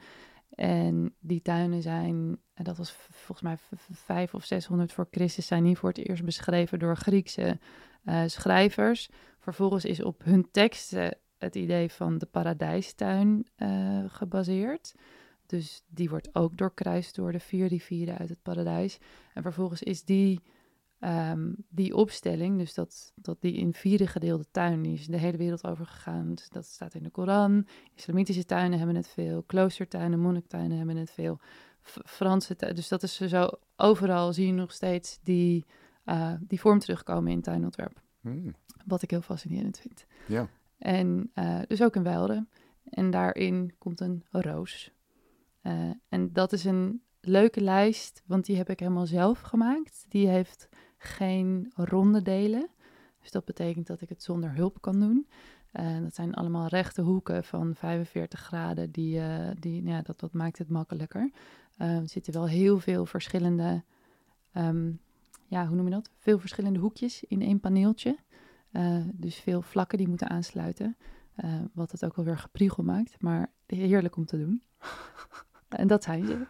En die tuinen zijn, en dat was volgens mij vijf of zeshonderd voor Christus, zijn hier voor het eerst beschreven door Griekse uh, schrijvers. Vervolgens is op hun teksten het idee van de paradijstuin uh, gebaseerd. Dus die wordt ook doorkruist door de vier rivieren uit het paradijs. En vervolgens is die, um, die opstelling, dus dat, dat die in vieren gedeelde tuin, die is de hele wereld over gegaan. Dus dat staat in de Koran. Islamitische tuinen hebben het veel. Kloostertuinen, monniktuinen hebben het veel. F- Franse tuinen. Dus dat is zo, overal zie je nog steeds die, uh, die vorm terugkomen in tuinontwerp. Hmm. Wat ik heel fascinerend vind. Ja. En uh, dus ook een Weilre. En daarin komt een roos. Uh, en dat is een leuke lijst, want die heb ik helemaal zelf gemaakt. Die heeft geen ronde delen. Dus dat betekent dat ik het zonder hulp kan doen. Uh, dat zijn allemaal rechte hoeken van vijfenveertig graden. Die, uh, die, ja, dat, dat maakt het makkelijker. Uh, er zitten wel heel veel verschillende, um, ja, hoe noem je dat? Veel verschillende hoekjes in één paneeltje. Uh, dus veel vlakken die moeten aansluiten. Uh, wat het ook alweer gepriegel maakt, maar heerlijk om te doen. En dat zijn ze.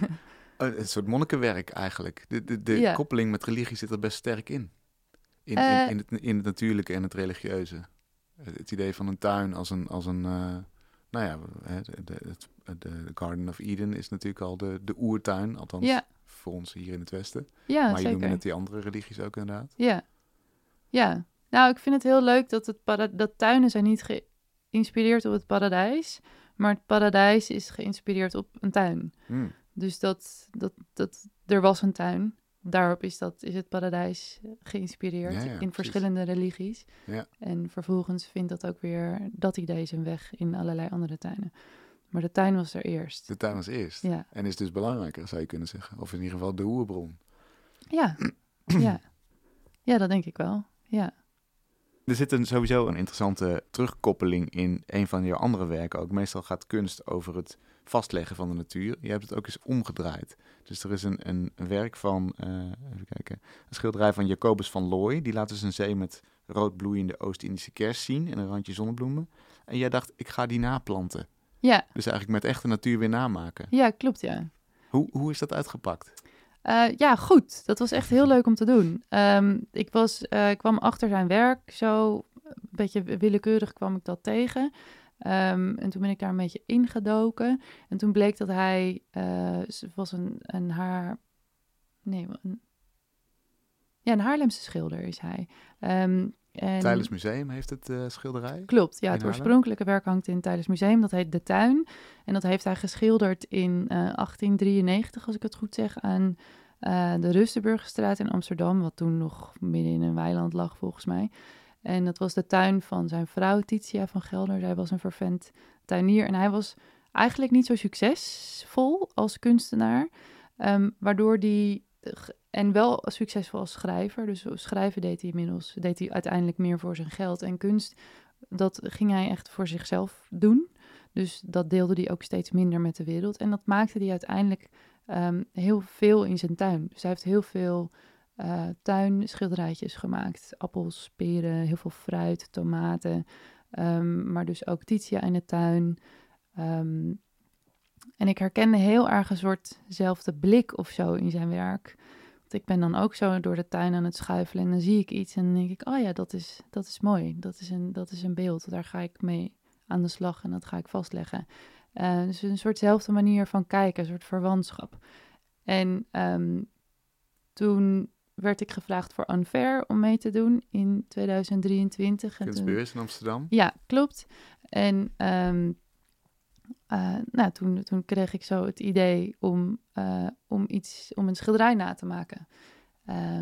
Een soort monnikenwerk eigenlijk. De, de, de ja. koppeling met religie zit er best sterk in. In, uh, in, in, het, in het natuurlijke en het religieuze. Het idee van een tuin als een... Als een uh, nou ja, de, de, de Garden of Eden is natuurlijk al de, de oertuin. Althans, ja. voor ons hier in het Westen. Ja, maar je zeker. noemde net die andere religies ook inderdaad. Ja. Ja. Nou, ik vind het heel leuk dat, het para- dat tuinen zijn niet geïnspireerd op het paradijs. Maar het paradijs is geïnspireerd op een tuin. Hmm. Dus dat, dat, dat er was een tuin. Daarop is, dat, is het paradijs geïnspireerd ja, ja, in precies. verschillende religies. Ja. En vervolgens vindt dat ook weer, dat idee zijn weg in allerlei andere tuinen. Maar de tuin was er eerst. De tuin was eerst. Ja. En is dus belangrijker, zou je kunnen zeggen. Of in ieder geval de oerbron. Ja, ja. Ja, dat denk ik wel. Ja. Er zit een, sowieso een interessante terugkoppeling in een van je andere werken ook. Meestal gaat kunst over het vastleggen van de natuur. Je hebt het ook eens omgedraaid. Dus er is een, een, een werk van, uh, even kijken, een schilderij van Jacobus van Looy. Die laat dus een zee met rood bloeiende Oost-Indische kers zien en een randje zonnebloemen. En jij dacht, ik ga die naplanten. Ja. Dus eigenlijk met echte natuur weer namaken. Ja, klopt, ja. Hoe, hoe is dat uitgepakt? Uh, ja, goed. Dat was echt heel leuk om te doen. Um, ik was, uh, ik kwam achter zijn werk, zo een beetje willekeurig kwam ik dat tegen. Um, en toen ben ik daar een beetje ingedoken. En toen bleek dat hij, uh, was een, een haar... Nee, een, ja, een Haarlemse schilder is hij. Um, en... Tijdens Museum heeft het uh, schilderij? Klopt, ja. Het Haarlem? Oorspronkelijke werk hangt in Tijdens Museum. Dat heet De Tuin. En dat heeft hij geschilderd in uh, achttien drieënnegentig, als ik het goed zeg, aan uh, de Rustenburgerstraat in Amsterdam, wat toen nog midden in een weiland lag, volgens mij. En dat was de tuin van zijn vrouw, Titia van Gelder. Zij was een vervent tuinier. En hij was eigenlijk niet zo succesvol als kunstenaar, um, waardoor die... En wel succesvol als schrijver. Dus schrijven deed hij inmiddels, deed hij uiteindelijk meer voor zijn geld. En kunst, dat ging hij echt voor zichzelf doen. Dus dat deelde hij ook steeds minder met de wereld. En dat maakte hij uiteindelijk um, heel veel in zijn tuin. Dus hij heeft heel veel uh, tuinschilderijtjes gemaakt. Appels, peren, heel veel fruit, tomaten. Um, maar dus ook Titia in de tuin. Um, En ik herkende heel erg een soortzelfde blik of zo in zijn werk. Want ik ben dan ook zo door de tuin aan het schuifelen en dan zie ik iets en dan denk ik, oh ja, dat is, dat is mooi. Dat is, een, dat is een beeld, daar ga ik mee aan de slag en dat ga ik vastleggen. Uh, dus een soortzelfde manier van kijken, een soort verwantschap. En um, toen werd ik gevraagd voor Unfair om mee te doen in tweeduizend drieëntwintig. Kunstbeurs in Amsterdam. Ja, klopt. En... Um, Uh, nou, toen, toen kreeg ik zo het idee om, uh, om, iets, om een schilderij na te maken. Uh,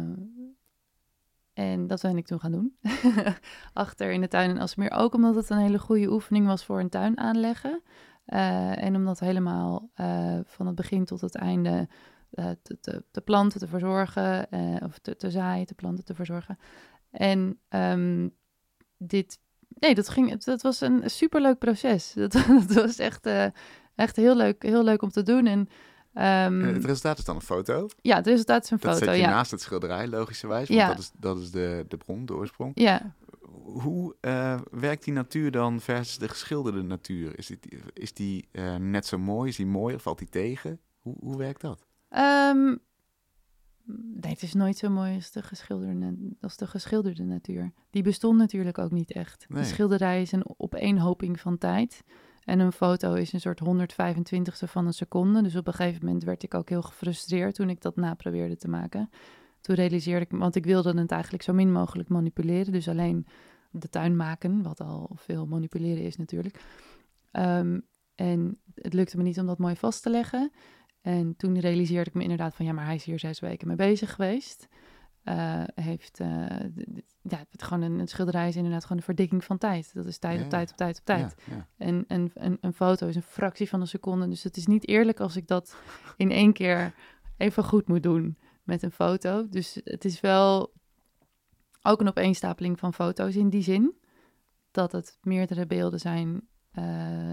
en dat ben ik toen gaan doen. Achter in de tuin in Aalsmeer. Ook omdat het een hele goede oefening was voor een tuin aanleggen. Uh, en om dat helemaal uh, van het begin tot het einde uh, te, te, te planten, te verzorgen. Uh, of te, te zaaien, te planten, te verzorgen. En um, dit... Nee, dat, ging, dat was een superleuk proces. Dat, dat was echt, uh, echt heel, leuk, heel leuk om te doen. En, um, en het resultaat is dan een foto? Ja, het resultaat is een dat foto, Dat zet je ja. naast het schilderij, logischerwijs. Want ja. dat is, dat is de, de bron, de oorsprong. Ja. Hoe uh, werkt die natuur dan versus de geschilderde natuur? Is die, is die uh, net zo mooi? Is die mooier? Valt die tegen? Hoe, hoe werkt dat? Um, Nee, het is nooit zo mooi als de geschilderde, als de geschilderde natuur. Die bestond natuurlijk ook niet echt. Nee. De schilderij is een opeenhoping van tijd. En een foto is een soort honderdvijfentwintigste van een seconde. Dus op een gegeven moment werd ik ook heel gefrustreerd toen ik dat na probeerde te maken. Toen realiseerde ik, want ik wilde het eigenlijk zo min mogelijk manipuleren. Dus alleen de tuin maken, wat al veel manipuleren is natuurlijk. Um, en het lukte me niet om dat mooi vast te leggen. En toen realiseerde ik me inderdaad van, ja, maar hij is hier zes weken mee bezig geweest. Uh, heeft, uh, ja, het gewoon een, een schilderij is inderdaad gewoon een verdikking van tijd. Dat is tijd ja, op tijd op tijd op tijd. Ja, ja. En, en, en een foto is een fractie van een seconde. Dus het is niet eerlijk als ik dat in één keer even goed moet doen met een foto. Dus het is wel ook een opeenstapeling van foto's in die zin. Dat het meerdere beelden zijn uh,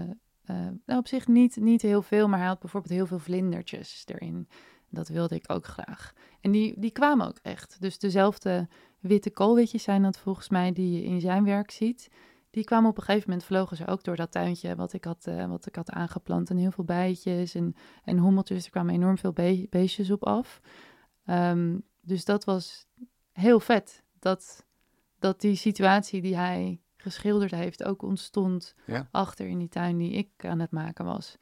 nou, op zich niet, niet heel veel, maar hij had bijvoorbeeld heel veel vlindertjes erin. Dat wilde ik ook graag. En die, die kwamen ook echt. Dus dezelfde witte koolwitjes zijn dat volgens mij die je in zijn werk ziet. Die kwamen op een gegeven moment, vlogen ze ook door dat tuintje wat ik had, uh, wat ik had aangeplant. En heel veel bijtjes en, en hommeltjes. Er kwamen enorm veel be- beestjes op af. Um, dus dat was heel vet. Dat, dat die situatie die hij geschilderd heeft ook ontstond ja. achter in die tuin die ik aan het maken was.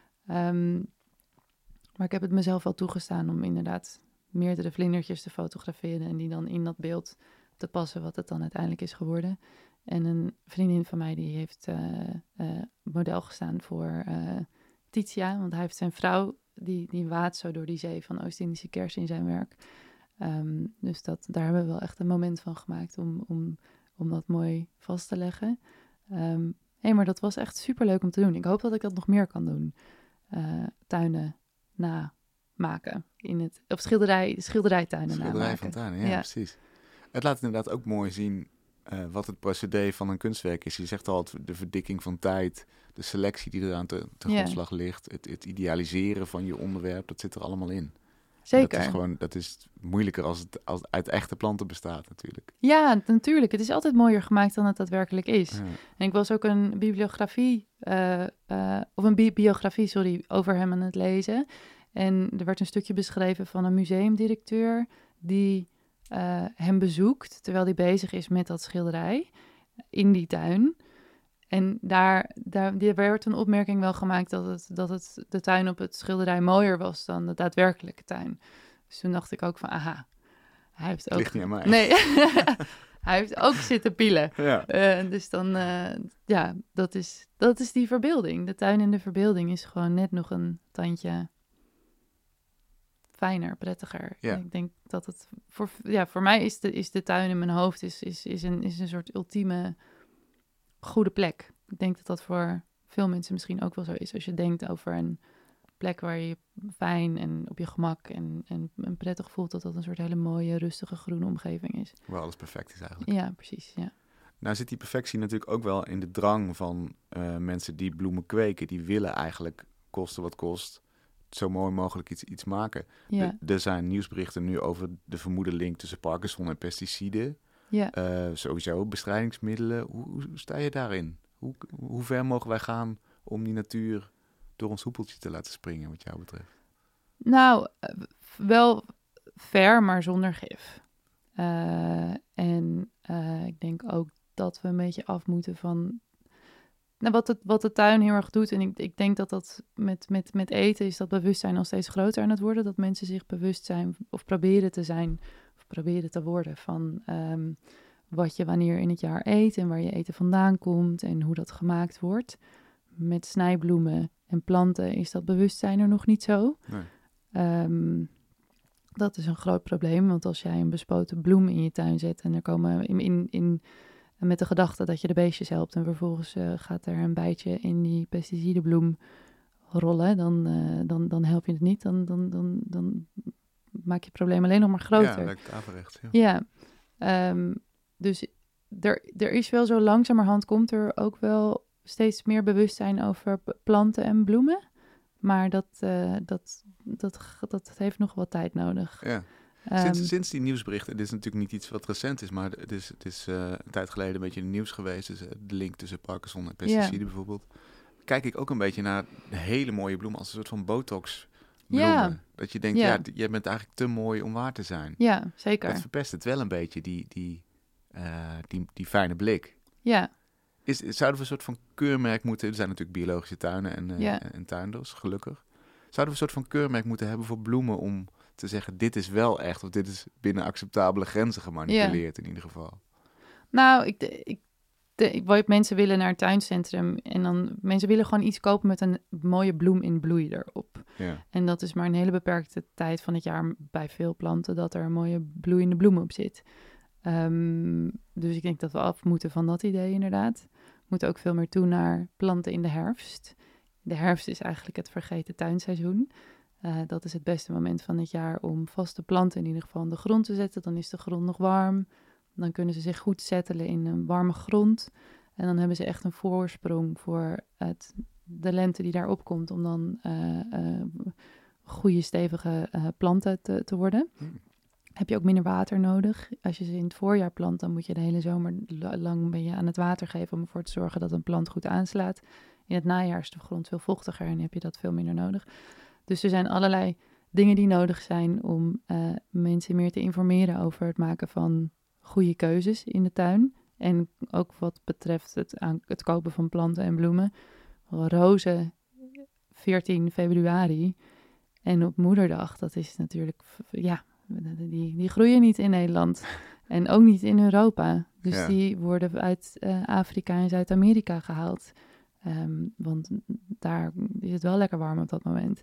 Um, maar ik heb het mezelf wel toegestaan om inderdaad meerdere vlindertjes te fotograferen en die dan in dat beeld te passen wat het dan uiteindelijk is geworden. En een vriendin van mij die heeft uh, uh, model gestaan voor uh, Titia, want hij heeft zijn vrouw, die, die waadt zo door die zee van Oost-Indische kers in zijn werk. Um, dus dat, daar hebben we wel echt een moment van gemaakt om, om, om dat mooi vast te leggen. Um, hey, maar dat was echt superleuk om te doen. Ik hoop dat ik dat nog meer kan doen. Uh, tuinen namaken. In het, of schilderij, schilderijtuinen Schilderij namaken. van tuinen, ja, ja, precies. Het laat inderdaad ook mooi zien uh, wat het procedé van een kunstwerk is. Je zegt al, de verdikking van tijd, de selectie die eraan te, te ja. grondslag ligt, het, het idealiseren van je onderwerp, dat zit er allemaal in. Zeker. Dat is gewoon, dat is moeilijker als het, als het uit echte planten bestaat natuurlijk. Ja, natuurlijk. Het is altijd mooier gemaakt dan het daadwerkelijk is. Ja. En ik was ook een bibliografie, uh, uh, of een bi- biografie, sorry, over hem aan het lezen. En er werd een stukje beschreven van een museumdirecteur die uh, hem bezoekt terwijl hij bezig is met dat schilderij in die tuin. En daar, daar die werd een opmerking wel gemaakt dat, het, dat het, de tuin op het schilderij mooier was dan de daadwerkelijke tuin. Dus toen dacht ik ook van, aha, hij heeft ook... Het ligt niet aan mij. Nee, hij heeft ook zitten pielen. Ja. Uh, dus dan, uh, ja, dat is, dat is die verbeelding. De tuin in de verbeelding is gewoon net nog een tandje fijner, prettiger. Ja. Ik denk dat het, voor, ja, voor mij is de, is de tuin in mijn hoofd is, is, is, een, is een soort ultieme goede plek. Ik denk dat dat voor veel mensen misschien ook wel zo is. Als je denkt over een plek waar je fijn en op je gemak en, en, en prettig voelt, dat dat een soort hele mooie, rustige, groene omgeving is. Waar alles perfect is eigenlijk. Ja, precies, ja. Nou zit die perfectie natuurlijk ook wel in de drang van uh, mensen die bloemen kweken. Die willen eigenlijk, koste wat kost, zo mooi mogelijk iets, iets maken. Ja. De, er zijn nieuwsberichten nu over de vermoede link tussen Parkinson en pesticiden. Ja. Uh, sowieso bestrijdingsmiddelen. Hoe, hoe sta je daarin? Hoe, hoe ver mogen wij gaan om die natuur door ons hoepeltje te laten springen, wat jou betreft? Nou, wel ver, maar zonder gif. Uh, en uh, ik denk ook dat we een beetje af moeten van nou, wat, het, wat de tuin heel erg doet. En ik, ik denk dat dat met, met, met eten is dat bewustzijn al steeds groter aan het worden. Dat mensen zich bewust zijn of proberen te zijn of proberen te worden van um, wat je wanneer in het jaar eet en waar je eten vandaan komt en hoe dat gemaakt wordt. Met snijbloemen en planten is dat bewustzijn er nog niet zo. Nee. Um, dat is een groot probleem, want als jij een bespoten bloem in je tuin zet en er komen in, in, in met de gedachte dat je de beestjes helpt en vervolgens uh, gaat er een bijtje in die pesticidenbloem rollen, dan, uh, dan, dan help je het niet. Dan, dan, dan, dan maak je het probleem alleen nog maar groter. Ja, lijkt averechts. Ja, ja um, dus er, er is wel zo langzamerhand komt er ook wel steeds meer bewustzijn over planten en bloemen. Maar dat, uh, dat, dat, dat, dat heeft nog wat tijd nodig. Ja. Sinds, um, sinds die nieuwsberichten, dit is natuurlijk niet iets wat recent is, maar het is, het is uh, een tijd geleden een beetje in het nieuws geweest. Dus de link tussen Parkinson en pesticiden yeah. bijvoorbeeld. Kijk ik ook een beetje naar de hele mooie bloemen als een soort van botox bloemen. Yeah. Dat je denkt, yeah. ja, jij bent eigenlijk te mooi om waar te zijn. Ja, yeah, zeker. Dat verpest het wel een beetje, die, die, uh, die, die fijne blik. Ja. Yeah. Is, zouden we een soort van keurmerk moeten... Er zijn natuurlijk biologische tuinen en, uh, yeah. en, en tuinders, gelukkig. Zouden we een soort van keurmerk moeten hebben voor bloemen om te zeggen, dit is wel echt, of dit is binnen acceptabele grenzen gemanipuleerd yeah. in ieder geval? Nou, ik, ik, de, ik, mensen willen naar het tuincentrum en dan mensen willen gewoon iets kopen met een mooie bloem in bloei erop. Yeah. En dat is maar een hele beperkte tijd van het jaar bij veel planten dat er een mooie bloeiende bloem op zit. Um, dus ik denk dat we af moeten van dat idee inderdaad. We moeten ook veel meer toe naar planten in de herfst. De herfst is eigenlijk het vergeten tuinseizoen. Uh, dat is het beste moment van het jaar om vaste planten in ieder geval in de grond te zetten. Dan is de grond nog warm. Dan kunnen ze zich goed settelen in een warme grond. En dan hebben ze echt een voorsprong voor het de lente die daarop komt om dan uh, uh, goede, stevige uh, planten te, te worden. Hmm. Heb je ook minder water nodig. Als je ze in het voorjaar plant, dan moet je de hele zomer lang ben je aan het water geven om ervoor te zorgen dat een plant goed aanslaat. In het najaar is de grond veel vochtiger en heb je dat veel minder nodig. Dus er zijn allerlei dingen die nodig zijn om uh, mensen meer te informeren over het maken van goede keuzes in de tuin. En ook wat betreft het, aan, het kopen van planten en bloemen. Rozen, veertien februari. En op Moederdag, dat is natuurlijk, ja, die, die groeien niet in Nederland. En ook niet in Europa. Dus ja. die worden uit uh, Afrika en Zuid-Amerika gehaald. Um, want daar is het wel lekker warm op dat moment.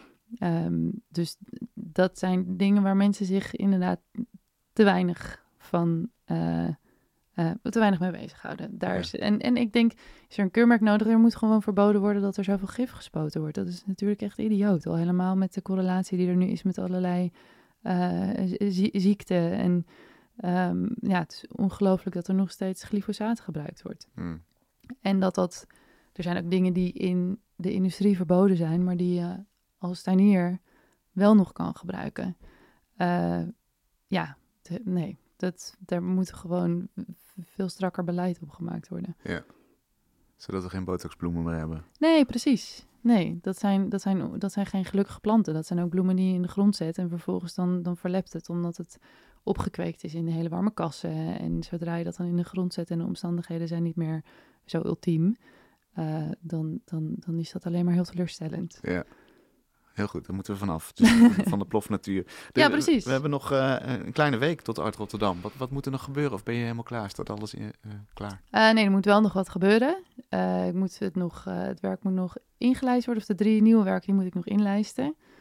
Um, dus dat zijn dingen waar mensen zich inderdaad te weinig van... Uh, Uh, te weinig mee bezighouden. Daar ja. is, en, en ik denk, is er een keurmerk nodig? Er moet gewoon verboden worden dat er zoveel gif gespoten wordt. Dat is natuurlijk echt idioot. Al helemaal met de correlatie die er nu is met allerlei uh, zie- ziekten. En um, ja, het is ongelooflijk dat er nog steeds glyfosaat gebruikt wordt. Hmm. En dat dat... Er zijn ook dingen die in de industrie verboden zijn, maar die je als tuinier wel nog kan gebruiken. Uh, ja, te, nee... Dat, daar moet gewoon veel strakker beleid op gemaakt worden. Ja, zodat we geen botoxbloemen meer hebben. Nee, precies. Nee, dat zijn, dat zijn, dat zijn geen gelukkige planten. Dat zijn ook bloemen die je in de grond zet en vervolgens dan, dan verlept het, omdat het opgekweekt is in de hele warme kassen. En zodra je dat dan in de grond zet en de omstandigheden zijn niet meer zo ultiem, uh, dan, dan, dan is dat alleen maar heel teleurstellend. Ja. Heel goed, daar moeten we vanaf. Dus van de plofnatuur. De, ja, precies. We hebben nog uh, een kleine week tot Art Rotterdam. Wat, wat moet er nog gebeuren? Of ben je helemaal klaar? Staat alles in, uh, klaar? Uh, nee, er moet wel nog wat gebeuren. Uh, ik moet het, nog, uh, het werk moet nog ingelijst worden. Of de drie nieuwe werken, die moet ik nog inlijsten.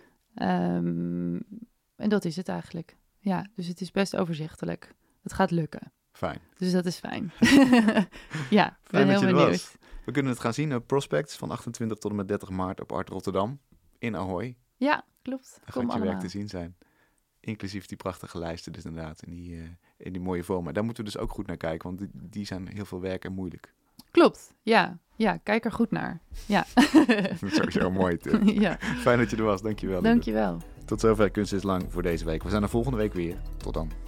Um, en dat is het eigenlijk. Ja, dus het is best overzichtelijk. Het gaat lukken. Fijn. Dus dat is fijn. ja, ik fijn ben heel benieuwd. Was. We kunnen het gaan zien op Prospects van achtentwintig tot en met dertig maart op Art Rotterdam. In Ahoy. Ja, klopt. Daar gaat je werk te zien zijn. Inclusief die prachtige lijsten dus inderdaad. In die, uh, in die mooie vormen. Daar moeten we dus ook goed naar kijken. Want die, die zijn heel veel werk en moeilijk. Klopt, ja. Ja, kijk er goed naar. Ja. Dat is sowieso mooi. Ja. Fijn dat je er was. Dankjewel. Dankjewel. Tot zover Kunst is Lang voor deze week. We zijn er volgende week weer. Tot dan.